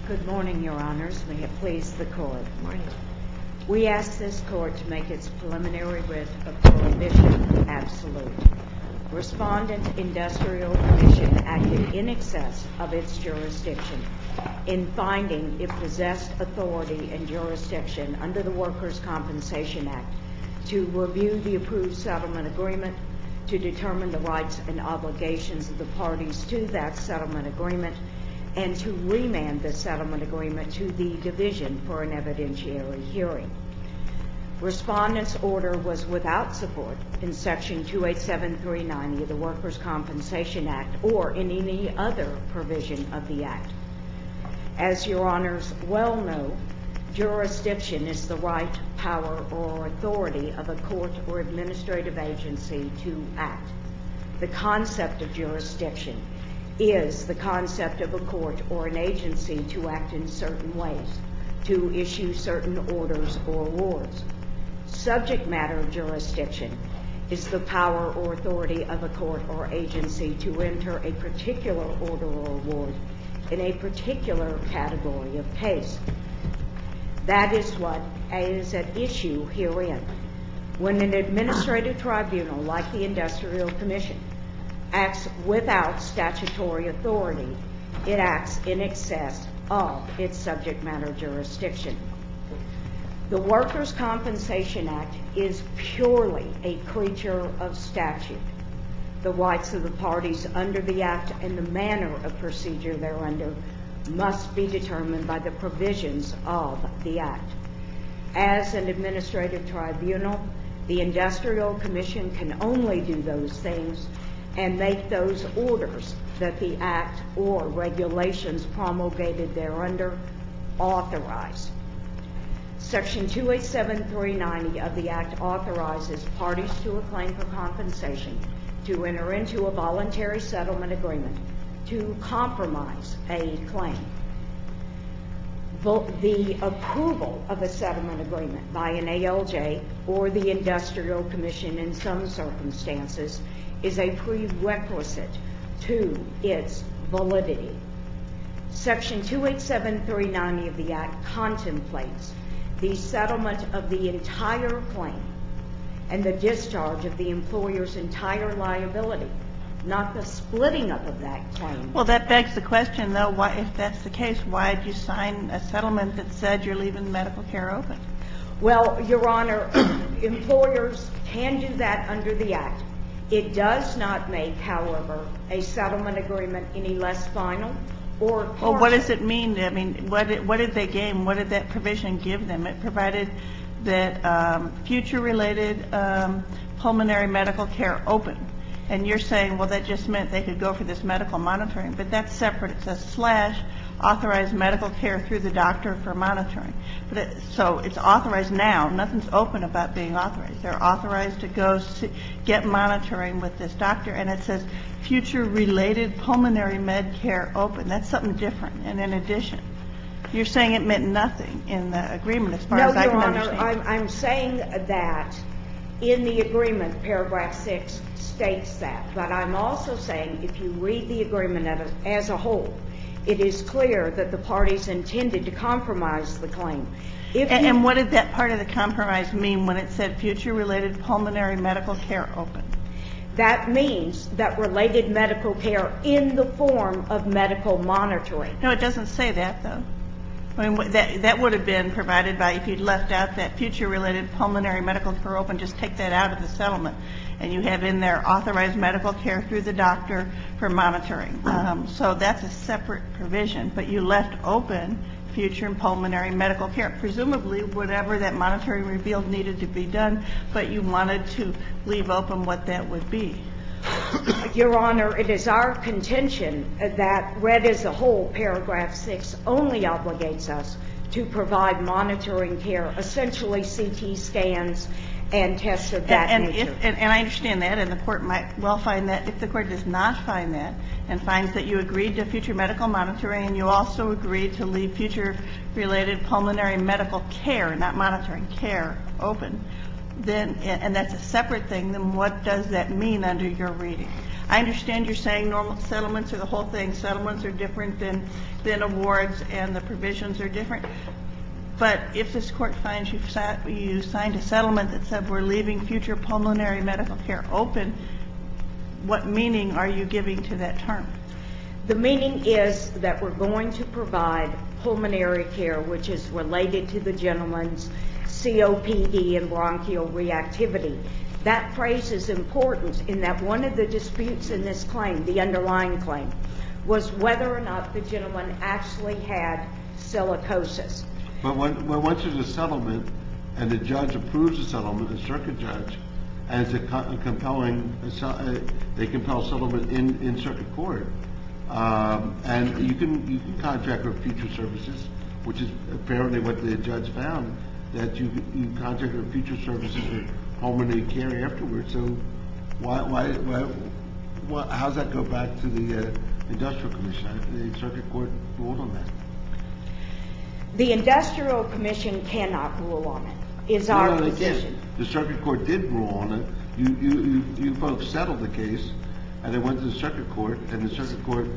Good morning, Your Honors. May it please the Court. Good morning. We ask this Court to make its preliminary writ of prohibition absolute. Respondent Industrial Commission acted in excess of its jurisdiction in finding it possessed authority and jurisdiction under the Workers' Compensation Act to review the approved settlement agreement, to determine the rights and obligations of the parties to that settlement agreement, and to remand the settlement agreement to the division for an evidentiary hearing. Respondent's order was without support in Section 287-390 of the Workers' Compensation Act or in any other provision of the Act. As Your Honors well know, jurisdiction is the right, power, or authority of a court or administrative agency to act. The concept of jurisdiction is the concept of a court or an agency to act in certain ways, to issue certain orders or awards. Subject matter jurisdiction is the power or authority of a court or agency to enter a particular order or award in a particular category of case. That is what is at issue herein. When an administrative tribunal like the Industrial Commission acts without statutory authority, it acts in excess of its subject matter jurisdiction. The Workers' Compensation Act is purely a creature of statute. The rights of the parties under the Act and the manner of procedure thereunder must be determined by the provisions of the Act. As an administrative tribunal, the Industrial Commission can only do those things and make those orders that the Act or regulations promulgated thereunder authorize. Section 287-390 of the Act authorizes parties to a claim for compensation to enter into a voluntary settlement agreement to compromise a claim. The approval of a settlement agreement by an ALJ or the Industrial Commission in some circumstances is a prerequisite to its validity. Section 287-390 of the Act contemplates the settlement of the entire claim and the discharge of the employer's entire liability, not the splitting up of that claim. Well, that begs the question, though, why, if that's the case, why did you sign a settlement that said you're leaving medical care open? Well, Your Honor, employers can do that under the Act. It does not make, however, a settlement agreement any less final or partial. Well, what does it mean? I mean, what did they gain? What did that provision give them? It provided that future-related pulmonary medical care open. And you're saying, well, that just meant they could go for this medical monitoring. But that's separate. It says / authorized medical care through the doctor for monitoring. So it's authorized now. Nothing's open about being authorized. They're authorized to go get monitoring with this doctor. And it says future-related pulmonary med care open. That's something different. And in addition, you're saying it meant nothing in the agreement as far as I can understand. No, Your Honor, I'm saying that in the agreement, paragraph 6 states that. But I'm also saying if you read the agreement as a whole, it is clear that the parties intended to compromise the claim. And what did that part of the compromise mean when it said future-related pulmonary medical care open? That means that related medical care in the form of medical monitoring. No, it doesn't say that, though. I mean, that would have been provided by, if you'd left out that future-related pulmonary medical care open, just take that out of the settlement. And you have in there authorized medical care through the doctor for monitoring. So that's a separate provision. But you left open future and pulmonary medical care. Presumably, whatever that monitoring revealed needed to be done, but you wanted to leave open what that would be. Your Honor, it is our contention that read as a whole, paragraph 6 only obligates us to provide monitoring care, essentially CT scans and tests of that nature. And I understand that, and the court might well find that. If the court does not find that and finds that you agreed to future medical monitoring and you also agreed to leave future-related pulmonary medical care, not monitoring, care open, then, and that's a separate thing, then what does that mean under your reading? I understand you're saying normal settlements are the whole thing. Settlements are different than awards, and the provisions are different. But if this court finds you signed a settlement that said we're leaving future pulmonary medical care open, what meaning are you giving to that term? The meaning is that we're going to provide pulmonary care, which is related to the gentleman's COPD and bronchial reactivity. That phrase is important in that one of the disputes in this claim, the underlying claim, was whether or not the gentleman actually had silicosis. But once there's a settlement and the judge approves the settlement, the circuit judge, and it's they compel settlement in circuit court, and you can contract for future services, which is apparently what the judge found, that you contract for future services for pulmonary care afterwards. So how does that go back to the Industrial Commission? The circuit court ruled on that. The Industrial Commission cannot rule on it, is our position. The circuit court did rule on it. You folks settled the case, and it went to the circuit court, and the circuit court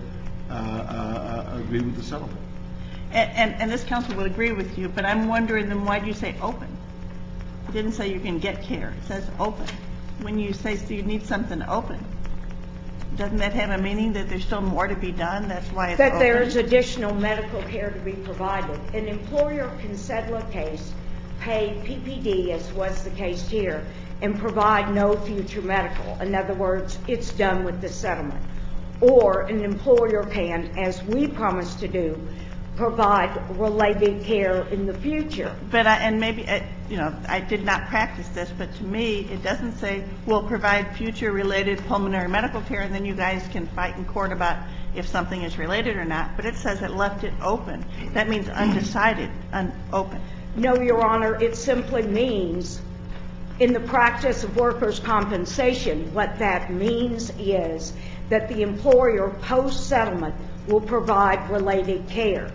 agreed with the settlement. And this counsel will agree with you, but I'm wondering then why do you say open? It didn't say you can get care. It says open. When you say you need something open, doesn't that have a meaning that there's still more to be done? That's why it's open? That there's additional medical care to be provided. An employer can settle a case, pay PPD, as was the case here, and provide no future medical. In other words, it's done with the settlement. Or an employer can, as we promised to do, provide related care in the future. But I did not practice this, but to me it doesn't say we'll provide future related pulmonary medical care, and then you guys can fight in court about if something is related or not. But it says it left it open. That means undecided, open. No, Your Honor, it simply means in the practice of workers' compensation, what that means is that the employer post-settlement will provide related care.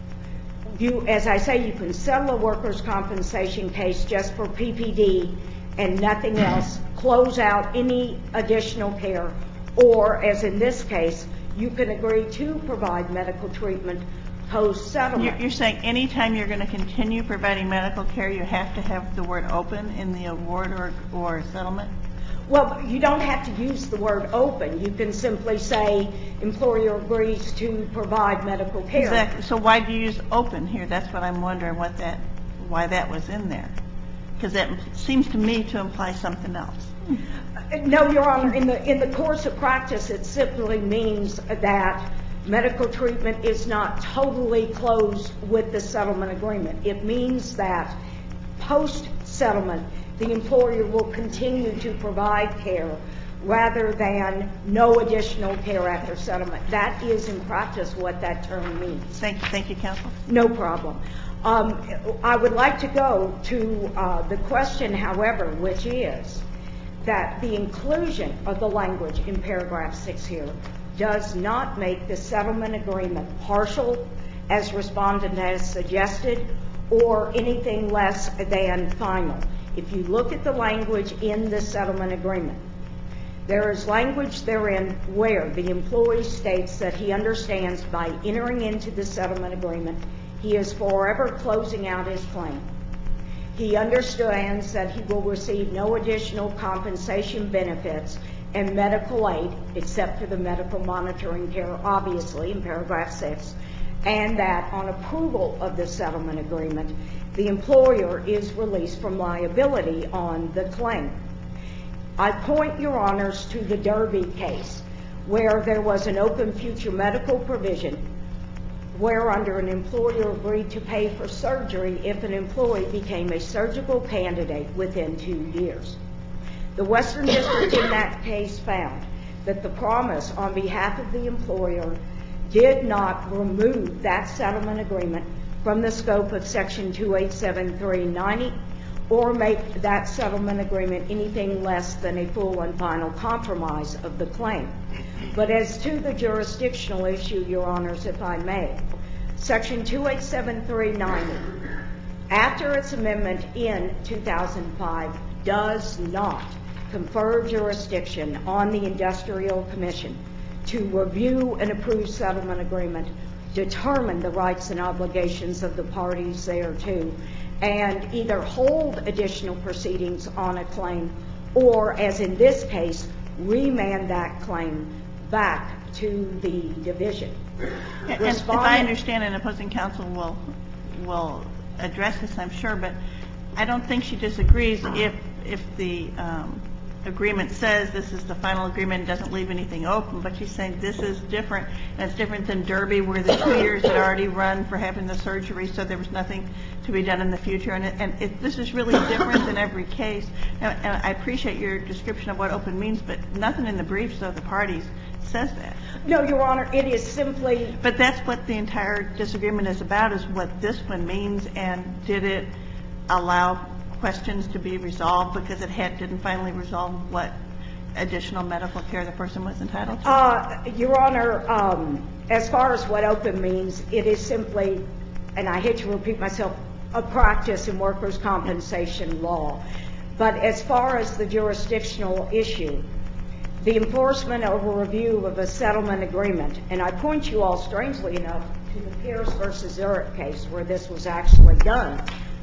As I say, you can settle a workers' compensation case just for PPD and nothing else, close out any additional care, or, as in this case, you can agree to provide medical treatment post-settlement. You're saying anytime you're going to continue providing medical care, you have to have the word open in the award or settlement? Well, you don't have to use the word open. You can simply say employer agrees to provide medical care. Exactly. So why do you use open here? That's what I'm wondering, why that was in there. Because that seems to me to imply something else. No, Your Honor. In the course of practice, it simply means that medical treatment is not totally closed with the settlement agreement. It means that post-settlement, the employer will continue to provide care rather than no additional care after settlement. That is, in practice, what that term means. Thank you, counsel. No problem. I would like to go to the question, however, which is that the inclusion of the language in paragraph 6 here does not make the settlement agreement partial, as respondent has suggested, or anything less than final. If you look at the language in the settlement agreement, there is language therein where the employee states that he understands by entering into the settlement agreement, he is forever closing out his claim. He understands that he will receive no additional compensation benefits and medical aid, except for the medical monitoring care, obviously, in paragraph 6, and that on approval of the settlement agreement, the employer is released from liability on the claim. I point, Your Honors, to the Derby case, where there was an open future medical provision where under an employer agreed to pay for surgery if an employee became a surgical candidate within 2 years. The Western District in that case found that the promise on behalf of the employer did not remove that settlement agreement from the scope of Section 287390 or make that settlement agreement anything less than a full and final compromise of the claim. But as to the jurisdictional issue, Your Honors, if I may, Section 287390, after its amendment in 2005, does not confer jurisdiction on the Industrial Commission to review and approve settlement agreement, determine the rights and obligations of the parties thereto, and either hold additional proceedings on a claim or, as in this case, remand that claim back to the division. And if I understand, and opposing counsel will address this, I'm sure, but I don't think she disagrees if the agreement says this is the final agreement and doesn't leave anything open, but she's saying this is different, and it's different than Derby, where the 2 years had already run for having the surgery, so there was nothing to be done in the future. And this is really different than every case. And I appreciate your description of what open means, but nothing in the briefs of the parties says that. No, Your Honor, it is simply... But that's what the entire disagreement is about, is what this one means, and did it allow questions to be resolved because it didn't finally resolve what additional medical care the person was entitled to? Your Honor, as far as what open means, it is simply, and I hate to repeat myself, a practice in workers' compensation law. But as far as the jurisdictional issue, the enforcement over review of a settlement agreement, and I point you all, strangely enough, to the Pierce v. Zurich case where this was actually done,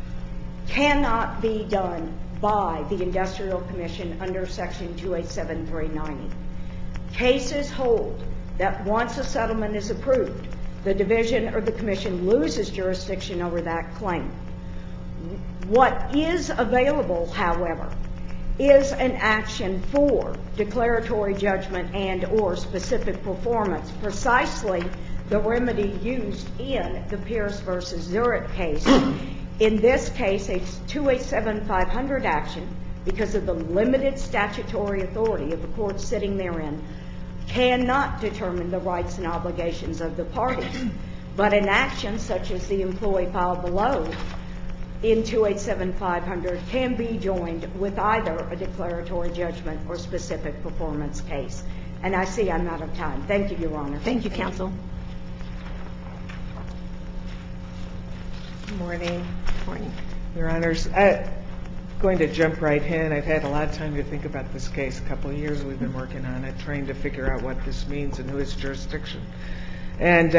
cannot be done by the Industrial Commission under Section 287-390. Cases hold that once a settlement is approved, the division or the commission loses jurisdiction over that claim. What is available, however, is an action for declaratory judgment and or specific performance, precisely the remedy used in the Pierce v. Zurich case. In this case, a 287-500 action, because of the limited statutory authority of the court sitting therein, cannot determine the rights and obligations of the parties. But an action such as the employee filed below in 287-500 can be joined with either a declaratory judgment or specific performance case. And I see I'm out of time. Thank you, Your Honor. Thank you, counsel. Good morning. Morning. Your Honors, I'm going to jump right in. I've had a lot of time to think about this case. A couple of years we've been working on it, trying to figure out what this means and who is jurisdiction. And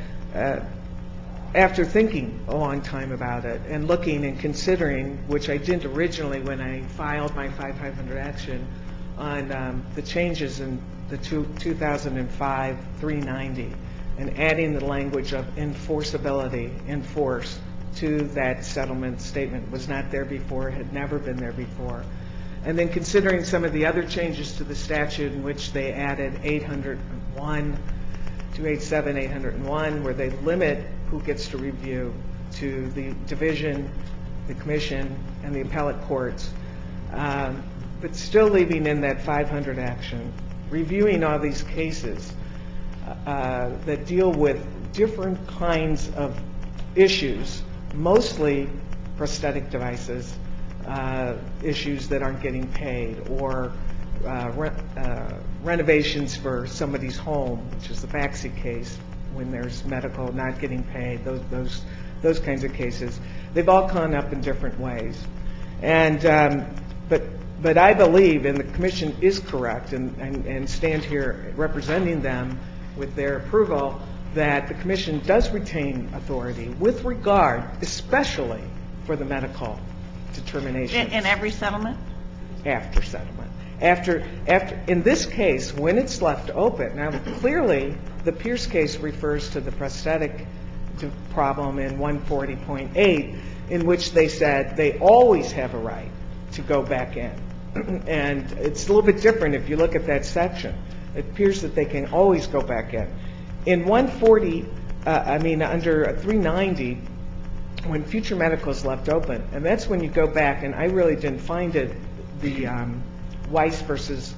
after thinking a long time about it and looking and considering, which I didn't originally when I filed my 500 action, on the changes in the 2005 390 and adding the language of enforceability, enforce, to that settlement statement, was not there before, had never been there before. And then considering some of the other changes to the statute in which they added 801, 287, 801, where they limit who gets to review to the division, the commission, and the appellate courts, but still leaving in that 500 action, reviewing all these cases that deal with different kinds of issues, mostly prosthetic devices, issues that aren't getting paid, or renovations for somebody's home, which is the Baxi case, when there's medical not getting paid, those kinds of cases. They've all gone up in different ways. And but I believe, and the commission is correct, and stand here representing them with their approval, that the commission does retain authority with regard, especially for the medical determination. In every settlement? After settlement. After, in this case, when it's left open, now clearly the Pierce case refers to the prosthetic problem in 140.8, in which they said they always have a right to go back in. And it's a little bit different if you look at that section. It appears that they can always go back in. In 140, under 390, when future medical is left open, and that's when you go back, and I really didn't find it, the Weiss versus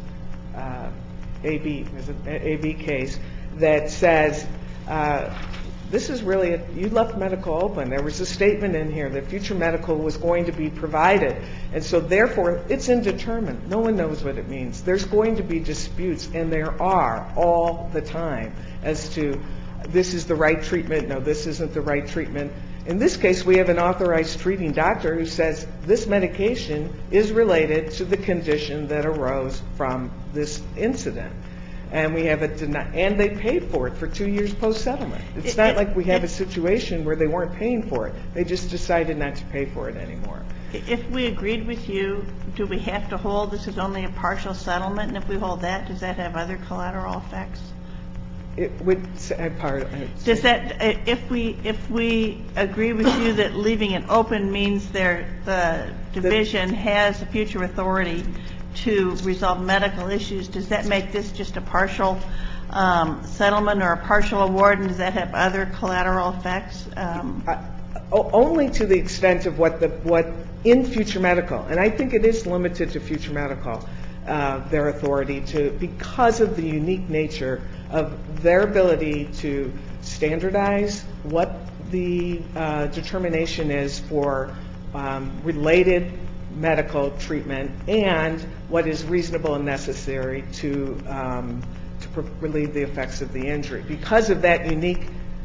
AB case that says this is really, you left medical open. There was a statement in here that future medical was going to be provided, and so therefore it's indeterminate. No one knows what it means. There's going to be disputes, and there are all the time, as to this is the right treatment, no, this isn't the right treatment. In this case, we have an authorized treating doctor who says this medication is related to the condition that arose from this incident. And we have and they paid for it for 2 years post-settlement. It's not like we have a situation where they weren't paying for it. They just decided not to pay for it anymore. If we agreed with you, do we have to hold this is only a partial settlement? And if we hold that, does that have other collateral effects? It would, Does that, if we agree with you that leaving it open means the division has a future authority to resolve medical issues, does that make this just a partial settlement or a partial award, and does that have other collateral effects? Only to the extent of what in Future Medical, and I think it is limited to Future Medical, their authority to, because of the unique nature of their ability to standardize what the determination is for related medical treatment and what is reasonable and necessary to relieve the effects of the injury. Because of that unique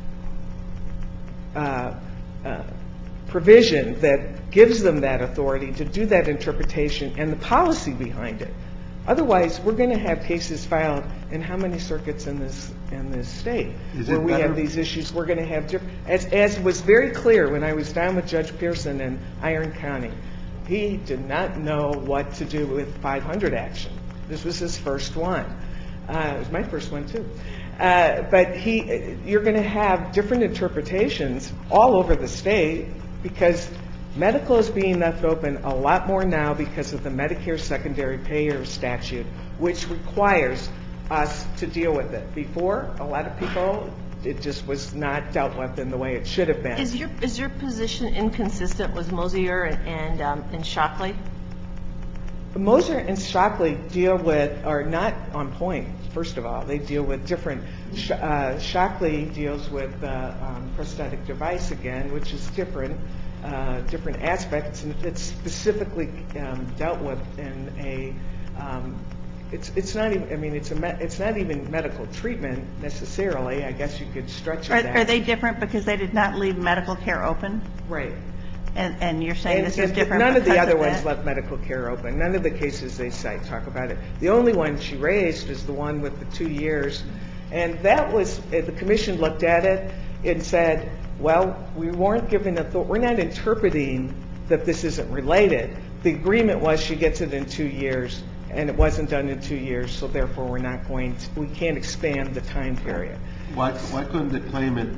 provision that gives them that authority to do that interpretation and the policy behind it. Otherwise, we're going to have cases filed in how many circuits in this state where we have these issues. We're going to have as was very clear when I was down with Judge Pearson in Iron County. He did not know what to do with 500 action. This was his first one. It was my first one too. But you're going to have different interpretations all over the state because medical is being left open a lot more now because of the Medicare secondary payer statute, which requires us to deal with it. Before, a lot of people, it just was not dealt with in the way it should have been. Is your position inconsistent with Mosier and Shockley? Mosier and Shockley are not on point, first of all. They deal with different. Shockley deals with prosthetic device again, which is different aspects, and it's specifically dealt with in a. It's not even. I mean, it's not even medical treatment necessarily. I guess you could stretch it. Are they different because they did not leave medical care open? Right. And you're saying this is different. None of the other ones left medical care open. None of the cases they cite talk about it. The only one she raised is the one with the 2 years, and that was the commission looked at it and said, well, we weren't given we're not interpreting that this isn't related. The agreement was she gets it in 2 years, and it wasn't done in 2 years, so therefore we can't expand the time period. Why couldn't the claimant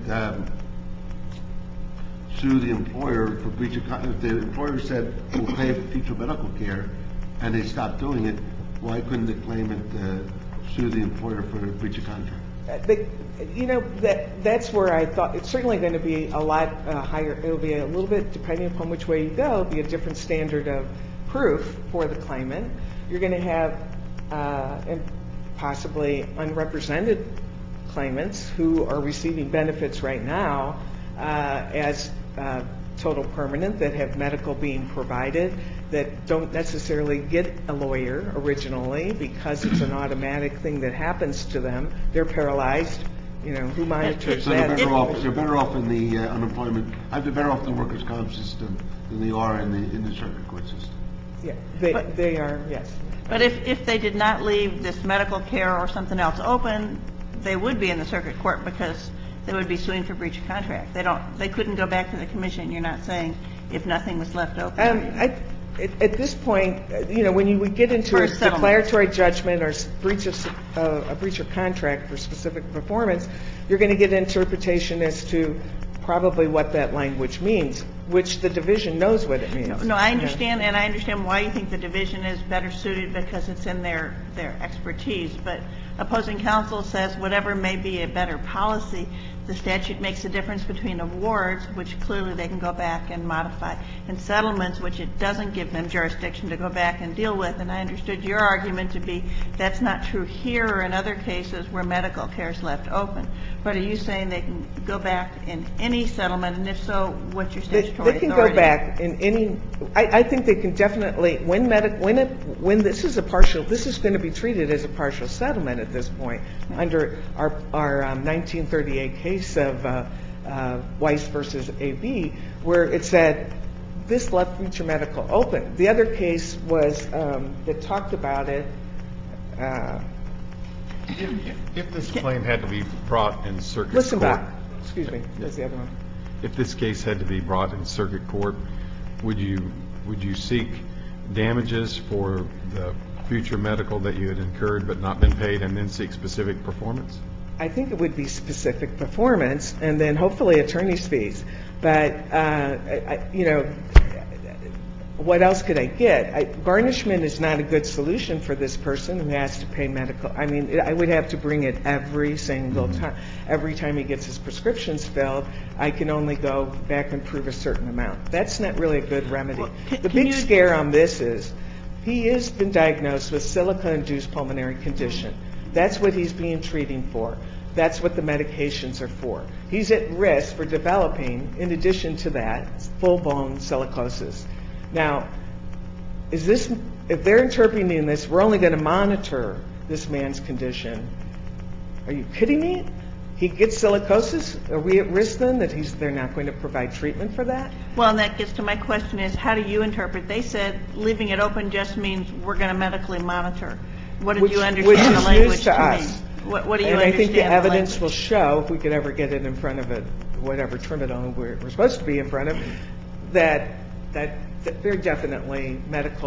sue the employer for breach of contract? If the employer said we'll pay for future medical care, and they stopped doing it, why couldn't the claimant sue the employer for breach of contract? That's where I thought it's certainly going to be a lot higher. It'll be a little bit, depending upon which way you go, be a different standard of proof for the claimant. You're going to have possibly unrepresented claimants who are receiving benefits right now as total permanent that have medical being provided that don't necessarily get a lawyer originally because it's an automatic thing that happens to them. They're paralyzed. Who monitors that? They're better off in the unemployment. They're better off in the workers' comp system than they are in the circuit court system. Yeah, they are. Yes. But if they did not leave this medical care or something else open, they would be in the circuit court because they would be suing for breach of contract. They couldn't go back to the commission. You're not saying if nothing was left open. At this point, when you would get into a declaratory judgment or a breach of contract for specific performance, you're going to get interpretation as to probably what that language means, which the division knows what it means. No, I understand, and I understand why you think the division is better suited because it's in their expertise. But opposing counsel says whatever may be a better policy, the statute makes a difference between awards, which clearly they can go back and modify, and settlements, which it doesn't give them jurisdiction to go back and deal with. And I understood your argument to be that's not true here or in other cases where medical care is left open. But are you saying they can go back in any settlement, and if so, what's your statutory authority? They can go back in any. I think they can definitely when this is going to be treated as a partial settlement at this point under our 1938 case case of Weiss versus AB, where it said this left future medical open. The other case was that talked about it. If this claim had to be brought in circuit Listen court. back. Excuse me. That's the other one. If this case had to be brought in circuit court, would you seek damages for the future medical that you had incurred but not been paid, and then seek specific performance? I think it would be specific performance, and then hopefully attorney's fees. But what else could I get? Garnishment is not a good solution for this person who has to pay medical. I mean, I would have to bring it every single time. Every time he gets his prescriptions filled, I can only go back and prove a certain amount. That's not really a good remedy. Well, the big scare on this is he has been diagnosed with silica-induced pulmonary condition. That's what he's being treating for. That's what the medications are for. He's at risk for developing, in addition to that, full-blown silicosis. Now, if they're interpreting this, we're only going to monitor this man's condition. Are you kidding me? He gets silicosis? Are we at risk then that they're not going to provide treatment for that? Well, and that gets to my question is, how do you interpret? They said leaving it open just means we're going to medically monitor. What did you understand the language to mean? What do you understand? And I think the evidence will show, if we could ever get it in front of whatever tribunal we're supposed to be in front of, that very definitely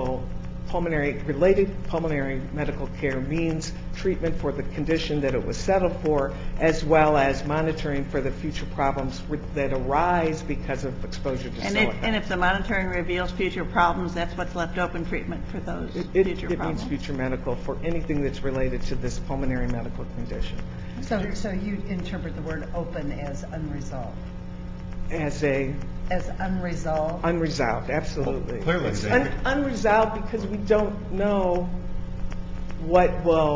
related pulmonary medical care means treatment for the condition that it was settled for, as well as monitoring for the future problems that arise because of exposure to silica. And if the monitoring reveals future problems, that's what's left open, treatment for those future problems? It means future medical for anything that's related to this pulmonary medical condition. So you interpret the word open as unresolved? As unresolved? Unresolved, absolutely. Well, clearly it's unresolved because we don't know what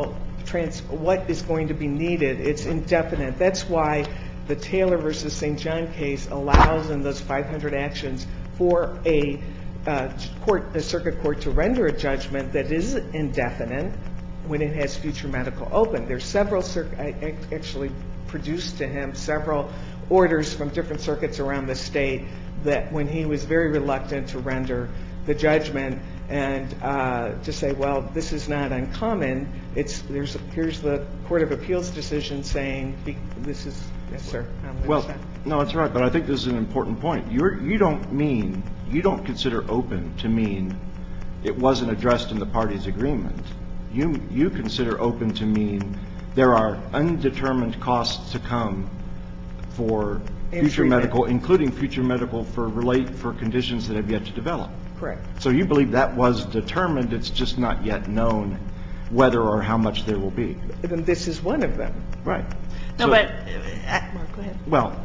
is going to be needed. It's indefinite. That's why the Taylor versus St. John case allows in those 500 actions for a circuit court to render a judgment that is indefinite when it has future medical open. There's several I actually produced to him several orders from different circuits around the state that when he was very reluctant to render the judgment and to say, well, this is not uncommon. Here's the Court of Appeals decision saying this is, yes, sir. Well, no, that's right. But I think this is an important point. You don't consider open to mean it wasn't addressed in the parties' agreement. You consider open to mean there are undetermined costs to come for future medical, including future medical for conditions that have yet to develop. Correct. So you believe that was determined. It's just not yet known whether or how much there will be. And this is one of them. Right. No, but go ahead. Well,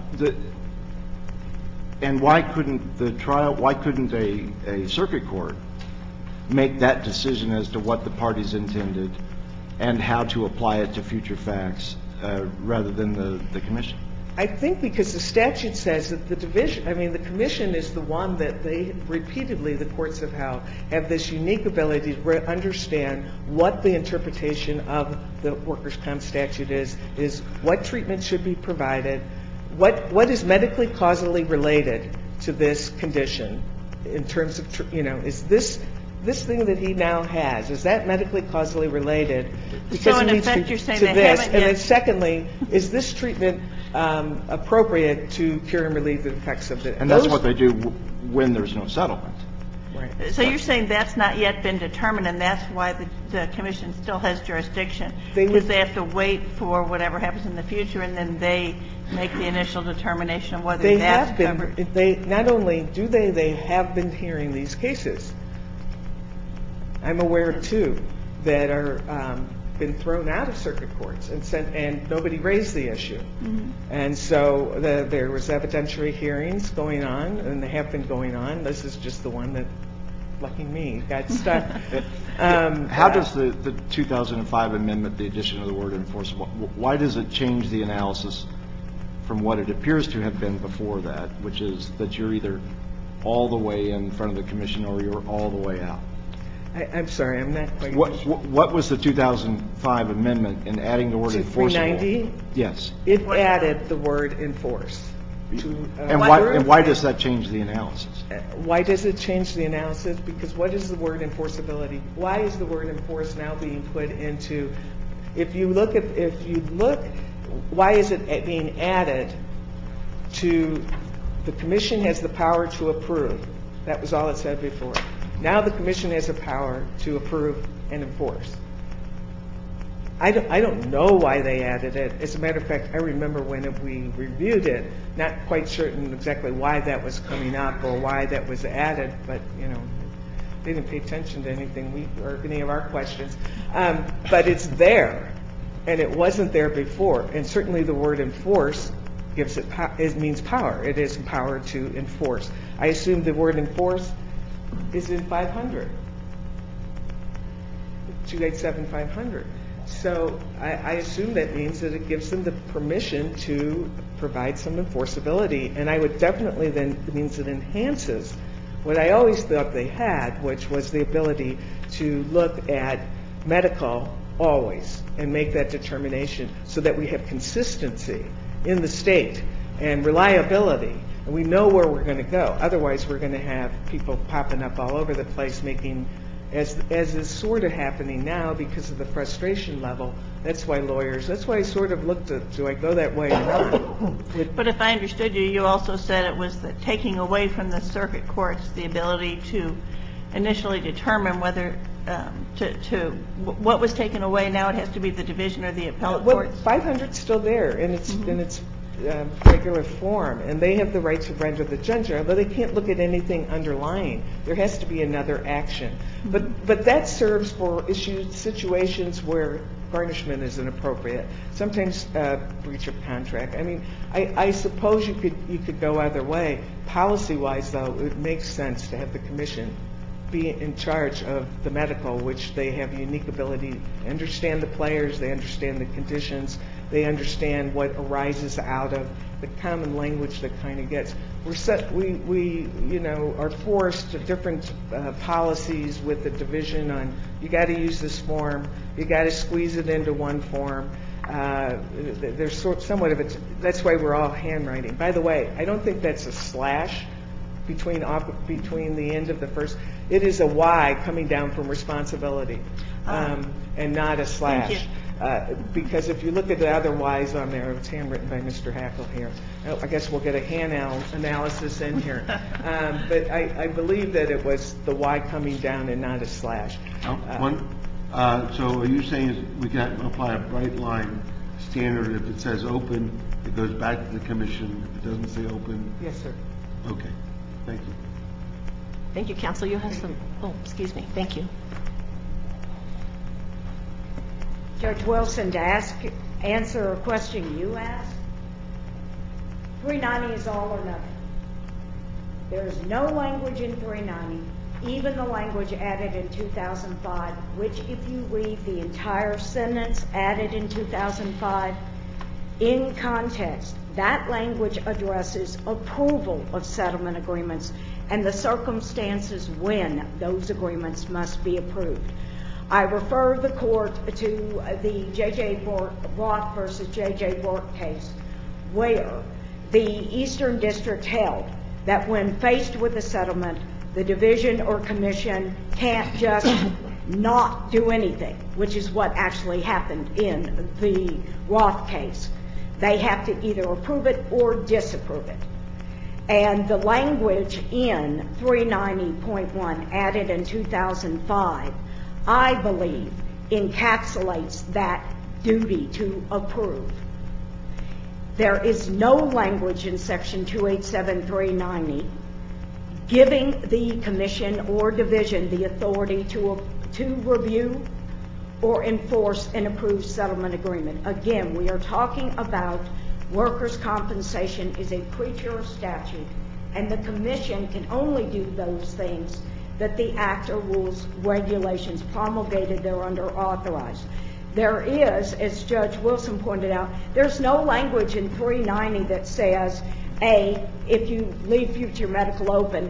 and why couldn't a circuit court make that decision as to what the parties intended and how to apply it to future facts rather than the commission? I think because the statute says that the commission is the one that they repeatedly, the courts have this unique ability to understand what the interpretation of the workers' comp statute is what treatment should be provided, what is medically causally related to this condition in terms of, is this thing that he now has, is that medically causally related? Because so in it needs effect, to, you're saying to they this. haven't And yet. then secondly, is this treatment appropriate to cure and relieve the effects of it? And that's what they do when there's no settlement. Right. So you're saying that's not yet been determined, and that's why the commission still has jurisdiction, because they have to wait for whatever happens in the future, and then they make the initial determination of whether that's covered. Not only do they have been hearing these cases. I'm aware of two that are been thrown out of circuit courts and nobody raised the issue. Mm-hmm. And so there was evidentiary hearings going on, and they have been going on. This is just the one that, lucky me, got stuck. How does the 2005 amendment, the addition of the word enforceable, why does it change the analysis from what it appears to have been before that, which is that you're either all the way in front of the commission or you're all the way out? I'm sorry, I'm not quite. What was the 2005 amendment in adding the word To enforceable? 390? Yes. It added the word enforce. And why does that change the analysis? Why does it change the analysis? Because what is the word enforceability? Why is the word enforce now being put into, if you look, why is it being added to, the commission has the power to approve. That was all it said before. Now the commission has the power to approve and enforce. I don't know why they added it. As a matter of fact, I remember when we reviewed it, not quite certain exactly why that was coming up or why that was added, but, they didn't pay attention to anything or any of our questions. But it's there, and it wasn't there before. And certainly the word enforce it means power. It is power to enforce. I assume the word enforce is in 500, 287-500. So I assume that means that it gives them the permission to provide some enforceability. And I would definitely then, it means it enhances what I always thought they had, which was the ability to look at medical always and make that determination so that we have consistency in the state and reliability. And we know where we're going to go. Otherwise, we're going to have people popping up all over the place making, as is sort of happening now because of the frustration level. That's why I sort of looked at, do I go that way or not? But if I understood you, you also said it was the taking away from the circuit courts the ability to initially determine whether what was taken away. Now it has to be the division or the appellate courts. 500's still there in its regular form, and they have the right to render the judgment, but they can't look at anything underlying. There has to be another action. But that serves for situations where garnishment is inappropriate. Sometimes breach of contract. I mean, I suppose you could go either way. Policy-wise, though, it makes sense to have the commission be in charge of the medical, which they have unique ability to understand the players, they understand the conditions, they understand what arises out of the common language that kind of gets. We are forced to different policies with the division on, you got to use this form, you got to squeeze it into one form. There's somewhat of it. That's why we're all handwriting. By the way, I don't think that's a slash between the end of the first. It is a Y coming down from responsibility, and not a slash. Because if you look at the other Y's on there, it's handwritten by Mr. Hackle here. I guess we'll get a hand analysis in here. But I believe that it was the Y coming down and not a slash. So are you saying we can apply a bright line standard? If it says open, it goes back to the commission. If it doesn't say open? Yes, sir. Okay. Thank you. Thank you, counsel. You have some, excuse me. Thank you. Judge Wilson, to answer a question you asked, 390 is all or nothing. There is no language in 390, even the language added in 2005, which if you read the entire sentence added in 2005, in context, that language addresses approval of settlement agreements and the circumstances when those agreements must be approved. I refer the court to the J.J. Roth versus J.J. Bork case, where the Eastern District held that when faced with a settlement, the division or commission can't just not do anything, which is what actually happened in the Roth case. They have to either approve it or disapprove it. And the language in 390.1 added in 2005, I believe, encapsulates that duty to approve. There is no language in Section 287.390 giving the commission or division the authority to review or enforce an approved settlement agreement. Again, we are talking about workers' compensation is a creature of statute, and the commission can only do those things that the Act or rules, regulations promulgated thereunder authorized. There is, as Judge Wilson pointed out, there's no language in 390 that says, A, if you leave future medical open,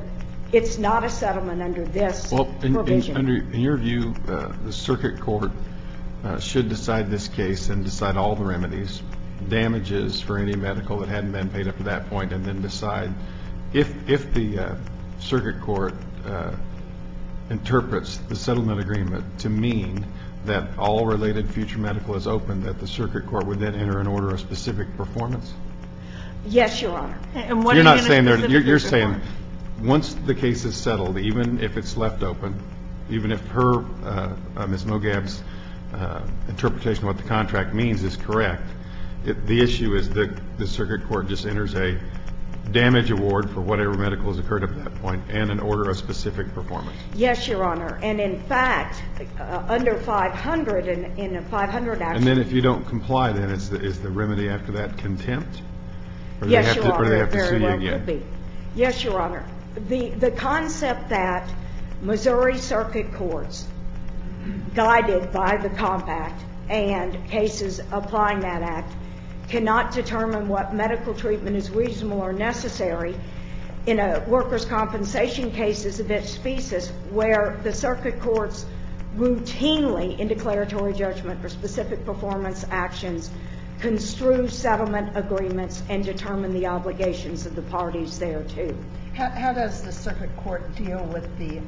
It's not a settlement under this Well, provision. in your view, the circuit court should decide this case and decide all the remedies, damages for any medical that hadn't been paid up to that point, and then decide if the circuit court interprets the settlement agreement to mean that all related future medical is open, that the circuit court would then enter an order of specific performance? Yes, Your Honor. And what You're are you not saying gonna there, you're specifically saying once the case is settled, even if it's left open, even if her, Ms. Mogab's interpretation of what the contract means is correct, the issue is that the circuit court just enters a damage award for whatever medical has occurred up to that point and an order of specific performance. Yes, Your Honor. And in fact, under 500, in a 500 action. And then if you don't comply, then is the remedy after that contempt? Or do Yes, they Your have to, or do they Honor, have to very sue you well again? could be. Yes, Your Honor. The concept that Missouri circuit courts, guided by the compact and cases applying that act, cannot determine what medical treatment is reasonable or necessary in a workers' compensation case is a bit specious, where the circuit courts routinely, in declaratory judgment for specific performance actions, construe settlement agreements and determine the obligations of the parties there too. How does the circuit court deal with the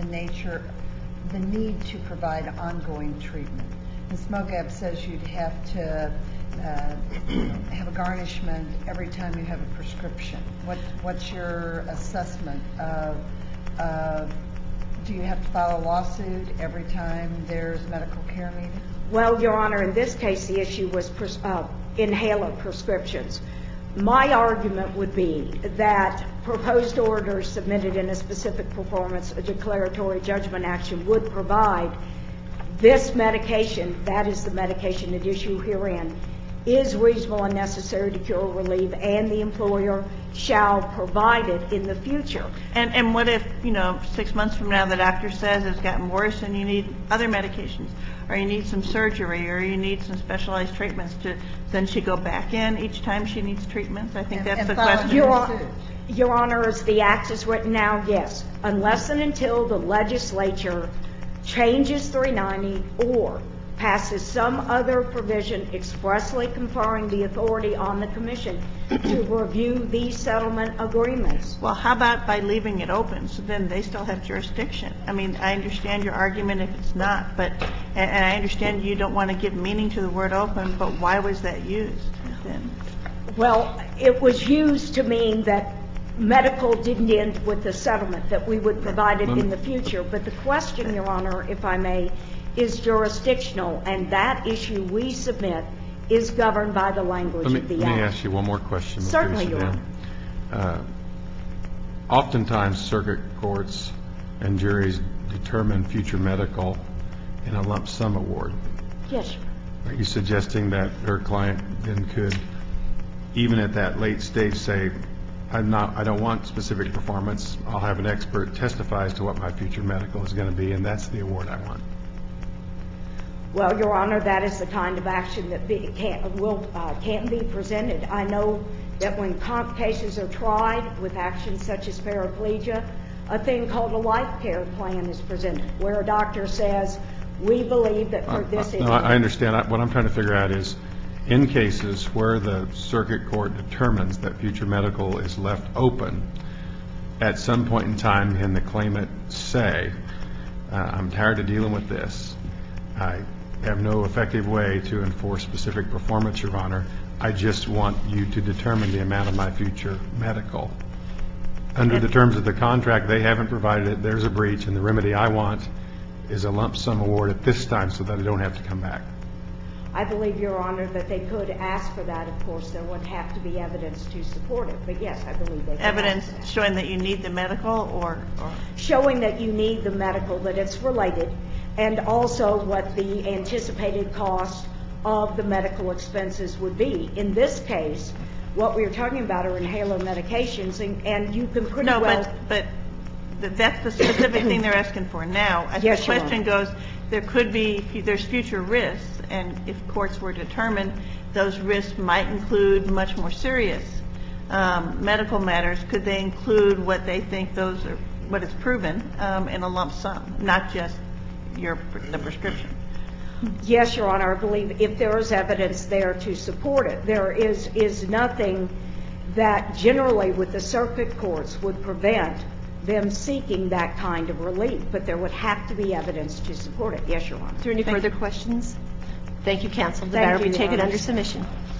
need to provide ongoing treatment? Ms. Mogab says you'd have to have a garnishment every time you have a prescription. What's your assessment of, do you have to file a lawsuit every time there's medical care needed? Well, Your Honor, in this case, the issue was inhaler prescriptions. My argument would be that proposed orders submitted in a specific performance, a declaratory judgment action, would provide this medication, that is the medication at issue herein, is reasonable and necessary to cure or relieve, and the employer shall provide it in the future. And what if, 6 months from now the doctor says it's gotten worse and you need other medications, or you need some surgery, or you need some specialized treatments? Then she go back in each time she needs treatments? I think that's the question. Your Honor, as the act is written now, yes. Unless and until the legislature changes 390 or passes some other provision expressly conferring the authority on the commission to review these settlement agreements. Well, how about by leaving it open, so then they still have jurisdiction? I mean, I understand your argument if it's not, and I understand you don't want to give meaning to the word open, but why was that used then? Well, it was used to mean that medical didn't end with the settlement, that we would provide it in the future. But the question, Your Honor, if I may, is jurisdictional, and that issue we submit is governed by the language of the act. Let me ask you one more question. Certainly, Your Honor. Oftentimes, circuit courts and juries determine future medical in a lump sum award. Yes, Your Honor. Are you suggesting that her client then could, even at that late stage, say, I don't want specific performance, I'll have an expert testify as to what my future medical is going to be, and that's the award I want? Well, Your Honor, that is the kind of action that can't be presented. I know that when comp cases are tried with actions such as paraplegia, a thing called a life care plan is presented, where a doctor says, we believe that for this issue. No, I understand. What I'm trying to figure out is, in cases where the circuit court determines that future medical is left open, at some point in time can the claimant say, I'm tired of dealing with this. I have no effective way to enforce specific performance, Your Honor. I just want you to determine the amount of my future medical. Under the terms of the contract, they haven't provided it. There's a breach, and the remedy I want is a lump sum award at this time so that I don't have to come back. I believe, Your Honor, that they could ask for that. Of course, there would have to be evidence to support it. But, yes, I believe they could. Evidence showing that you need the medical or? Showing that you need the medical, that it's related, and also what the anticipated cost of the medical expenses would be. In this case, what we're talking about are inhaler medications, and you can pretty well. No, but that's the specific thing they're asking for now. Yes, the Your question Honor. goes, there's future risks, and if courts were determined, those risks might include much more serious medical matters. Could they include what they think those what is proven in a lump sum, not just the prescription. Yes, Your Honor, I believe if there is evidence there to support it. There is nothing that generally with the circuit courts would prevent them seeking that kind of relief, but there would have to be evidence to support it. Yes, Your Honor. Is there any further questions? Thank you, counsel. The Thank matter will be you, Your taken Honor. under submission.